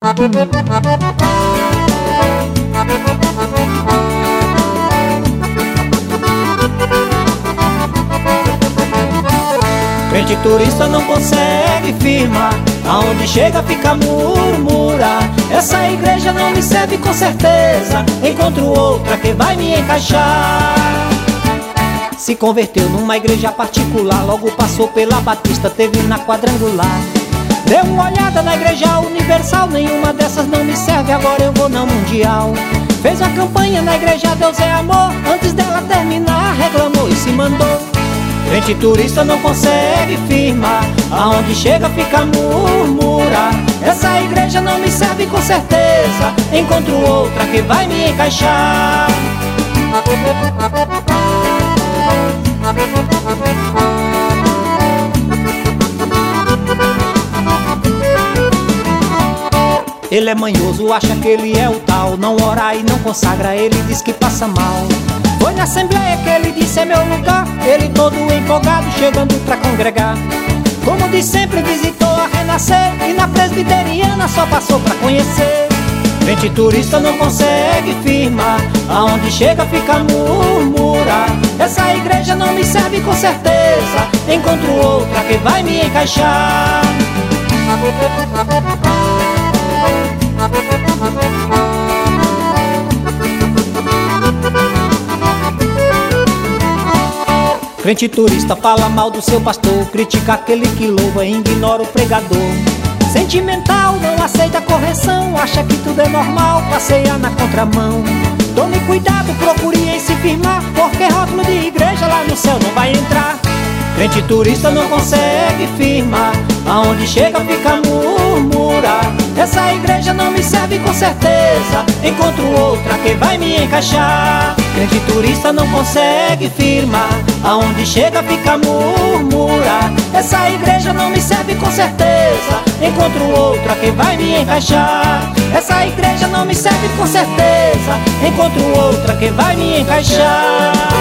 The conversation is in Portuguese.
Crente turista não consegue firmar, aonde chega fica murmura. Essa igreja não me serve com certeza, encontro outra que vai me encaixar. Se converteu numa igreja particular, logo passou pela Batista, teve na Quadrangular. Deu uma olhada na igreja universal, nenhuma dessas não me serve, agora eu vou na mundial. Fez uma campanha na igreja Deus é Amor, antes dela terminar reclamou e se mandou. Crente turista não consegue firmar, aonde chega fica murmura. Essa igreja não me serve com certeza, encontro outra que vai me encaixar. Ele é manhoso, acha que ele é o tal, não ora e não consagra, ele diz que passa mal. Foi na assembleia que ele disse é meu lugar, ele todo empolgado chegando pra congregar. Como de sempre visitou a Renascer e na presbiteriana só passou pra conhecer. Crente turista não consegue firmar, aonde chega fica murmura. Essa igreja não me serve com certeza, encontro outra que vai me encaixar. Crente turista fala mal do seu pastor, critica aquele que louva e ignora o pregador. Sentimental, não aceita correção, acha que tudo é normal, passeia na contramão. Tome cuidado, procure em se firmar, porque rótulo de igreja lá no céu não vai entrar. Crente turista não consegue firmar, aonde chega fica murmura. Essa igreja não me serve com certeza, encontro outra que vai me encaixar. Crente turista não consegue firmar, aonde chega fica murmura. Essa igreja não me serve com certeza, encontro outra que vai me encaixar. Essa igreja não me serve com certeza, encontro outra que vai me encaixar.